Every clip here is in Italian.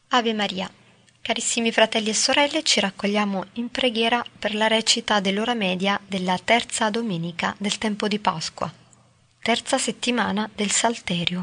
Ave Maria. Carissimi fratelli e sorelle, ci raccogliamo in preghiera per la recita dell'ora media della terza domenica del tempo di Pasqua, terza settimana del Salterio.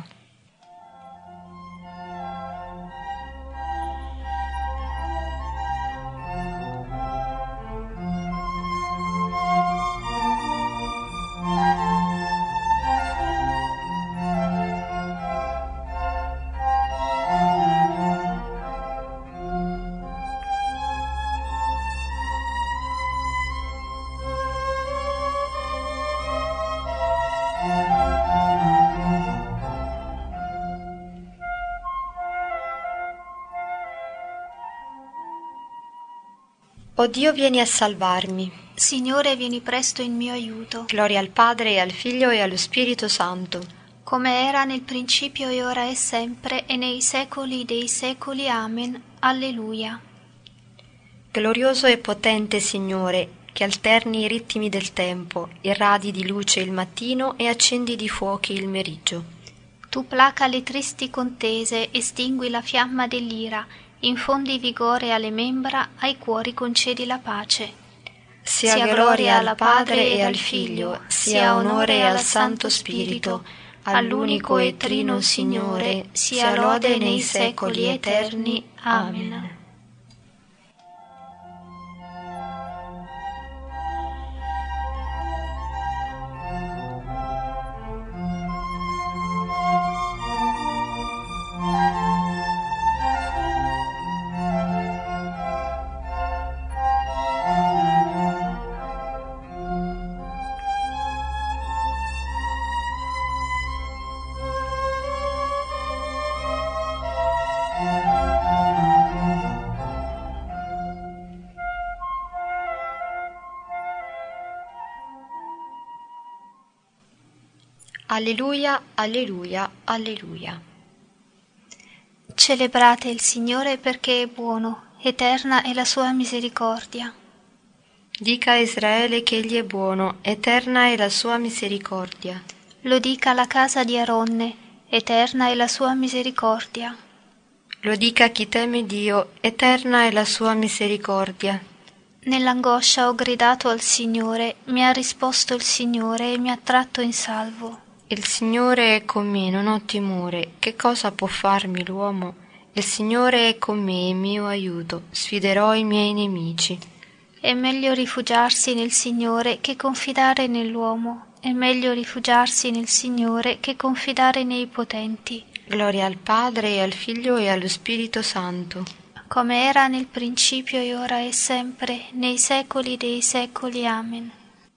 O Dio, vieni a salvarmi. Signore, vieni presto in mio aiuto. Gloria al Padre, e al Figlio, e allo Spirito Santo. Come era nel principio, e ora e sempre, e nei secoli dei secoli. Amen. Alleluia. Glorioso e potente Signore, che alterni i ritmi del tempo, irradi di luce il mattino e accendi di fuochi il meriggio. Tu placa le tristi contese, estingui la fiamma dell'ira, infondi vigore alle membra, ai cuori concedi la pace. Sia gloria al Padre e al Figlio, sia onore al Santo Spirito, all'unico e trino Signore, sia lode nei secoli eterni. Amen. Alleluia, alleluia, alleluia. Celebrate il Signore perché è buono, eterna è la sua misericordia. Dica a Israele che egli è buono, eterna è la sua misericordia. Lo dica la casa di Aronne, eterna è la sua misericordia. Lo dica chi teme Dio, eterna è la sua misericordia. Nell'angoscia ho gridato al Signore, mi ha risposto il Signore e mi ha tratto in salvo. Il Signore è con me, non ho timore. Che cosa può farmi l'uomo? Il Signore è con me, è mio aiuto. Sfiderò i miei nemici. È meglio rifugiarsi nel Signore che confidare nell'uomo. È meglio rifugiarsi nel Signore che confidare nei potenti. Gloria al Padre, e al Figlio, e allo Spirito Santo. Come era nel principio, e ora e sempre, nei secoli dei secoli. Amen.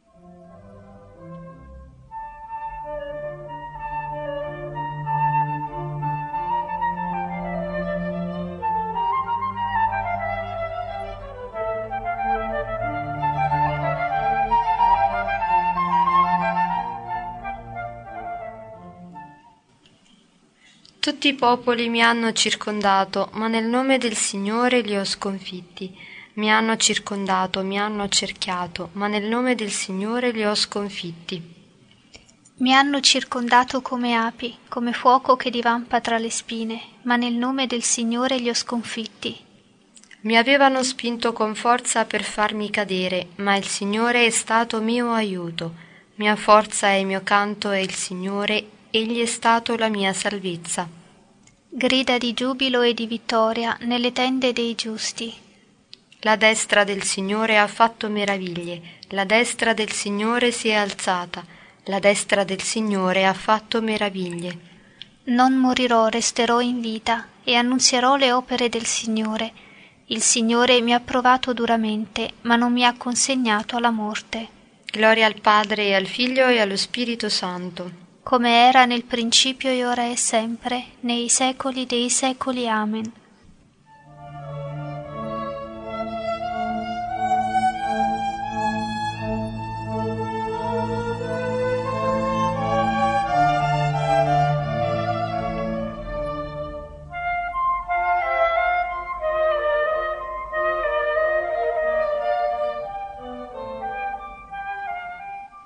Tutti i popoli mi hanno circondato, ma nel nome del Signore li ho sconfitti. Mi hanno circondato, mi hanno accerchiato, ma nel nome del Signore li ho sconfitti. Mi hanno circondato come api, come fuoco che divampa tra le spine, ma nel nome del Signore li ho sconfitti. Mi avevano spinto con forza per farmi cadere, ma il Signore è stato mio aiuto. Mia forza e mio canto è il Signore, egli è stato la mia salvezza. Grida di giubilo e di vittoria nelle tende dei giusti. La destra del Signore ha fatto meraviglie, la destra del Signore si è alzata, la destra del Signore ha fatto meraviglie. Non morirò, resterò in vita e annunzierò le opere del Signore. Il Signore mi ha provato duramente, ma non mi ha consegnato alla morte. Gloria al Padre, e al Figlio, e allo Spirito Santo. Come era nel principio, e ora e sempre, nei secoli dei secoli. Amen.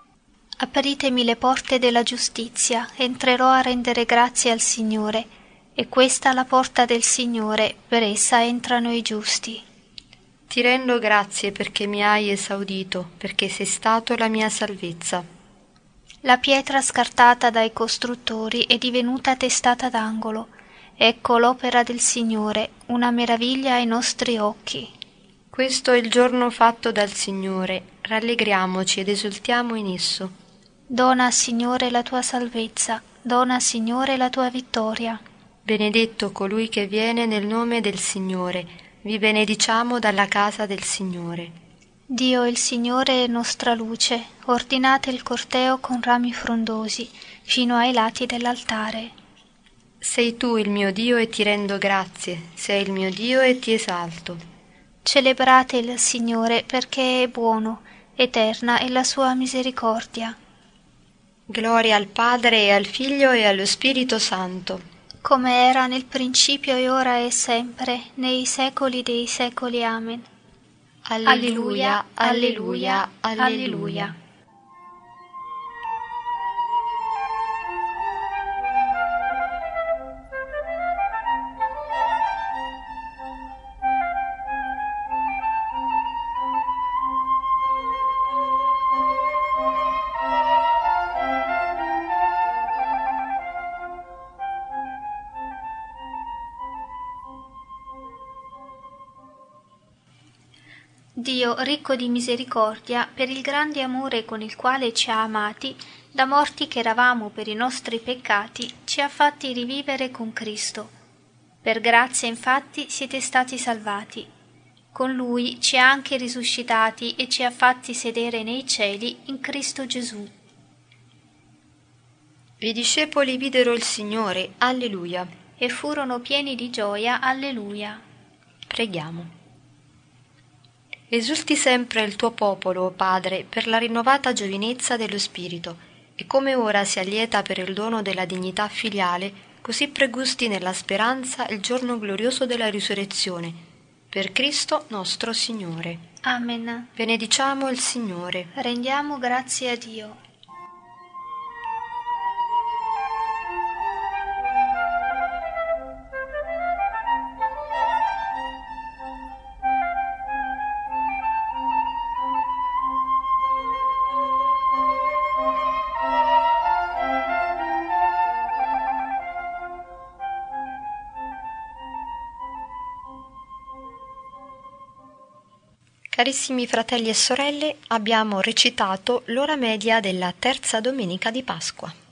Apritemi le porte della giustizia, entrerò a rendere grazie al Signore. E questa è la porta del Signore, per essa entrano i giusti. Ti rendo grazie perché mi hai esaudito, perché sei stato la mia salvezza. La pietra scartata dai costruttori è divenuta testata d'angolo. Ecco l'opera del Signore, una meraviglia ai nostri occhi. Questo è il giorno fatto dal Signore, rallegriamoci ed esultiamo in esso. Dona, Signore, la tua salvezza, dona, Signore, la tua vittoria. Benedetto colui che viene nel nome del Signore, vi benediciamo dalla casa del Signore. Dio il Signore è nostra luce, ordinate il corteo con rami frondosi, fino ai lati dell'altare. Sei tu il mio Dio e ti rendo grazie, sei il mio Dio e ti esalto. Celebrate il Signore perché è buono, eterna è la sua misericordia. Gloria al Padre e al Figlio e allo Spirito Santo. Come era nel principio e ora e sempre, nei secoli dei secoli. Amen. Alleluia, alleluia, alleluia. Dio, ricco di misericordia, per il grande amore con il quale ci ha amati, da morti che eravamo per i nostri peccati, ci ha fatti rivivere con Cristo. Per grazia infatti siete stati salvati. Con Lui ci ha anche risuscitati e ci ha fatti sedere nei cieli in Cristo Gesù. I discepoli videro il Signore, alleluia. E furono pieni di gioia, alleluia. Preghiamo. Esulti sempre il tuo popolo, o Padre, per la rinnovata giovinezza dello Spirito, e come ora si allieta per il dono della dignità filiale, così pregusti nella speranza il giorno glorioso della risurrezione. Per Cristo nostro Signore. Amen. Benediciamo il Signore. Rendiamo grazie a Dio. Carissimi fratelli e sorelle, abbiamo recitato l'ora media della terza domenica di Pasqua.